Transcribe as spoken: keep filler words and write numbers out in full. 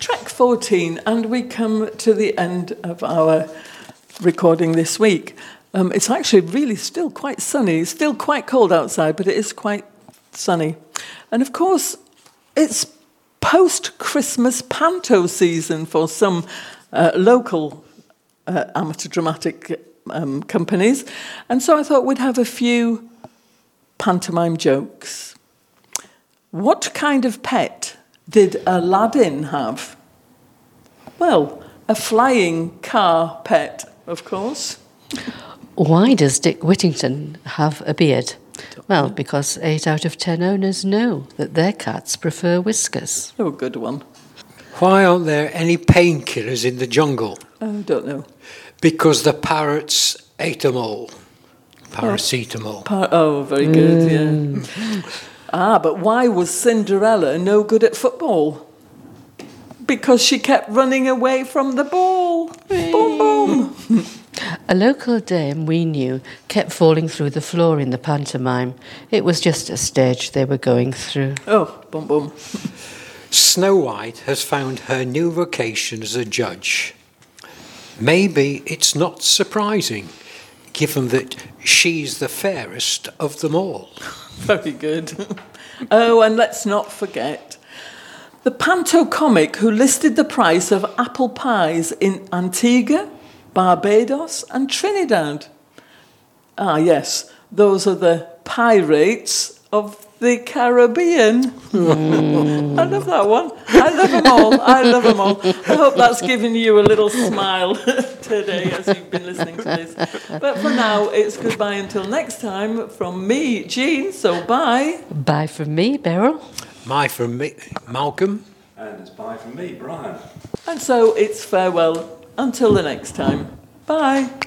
track fourteen, and we come to the end of our recording this week. Um, it's actually really still quite sunny. It's still quite cold outside, but it is quite sunny. And of course, it's post-Christmas panto season for some uh, local uh, amateur dramatic um, companies. And so I thought we'd have a few pantomime jokes. What kind of pet did Aladdin have? Well, a flying car pet, of course. Why does Dick Whittington have a beard? Well, because eight out of ten owners know that their cats prefer whiskers. Oh, good one. Why aren't there any painkillers in the jungle? I don't know. Because the parrots ate them all. Paracetamol. Par- oh, very good, mm. yeah. Ah, but why was Cinderella no good at football? Because she kept running away from the ball. Boom, boom. A local dame we knew kept falling through the floor in the pantomime. It was just a stage they were going through. Oh, boom, boom. Snow White has found her new vocation as a judge. Maybe it's not surprising, given that she's the fairest of them all. Very good. Oh, and let's not forget the panto comic who listed the price of apple pies in Antigua, Barbados and Trinidad. Ah, yes, those are the pirates of the Caribbean. Mm. I love that one. I love them all. I love them all. I hope that's given you a little smile today as you've been listening to this. But for now, it's goodbye until next time from me, Jean. So bye. Bye from me, Beryl. Bye from me, Malcolm. And it's bye from me, Brian. And so it's farewell until the next time. Bye.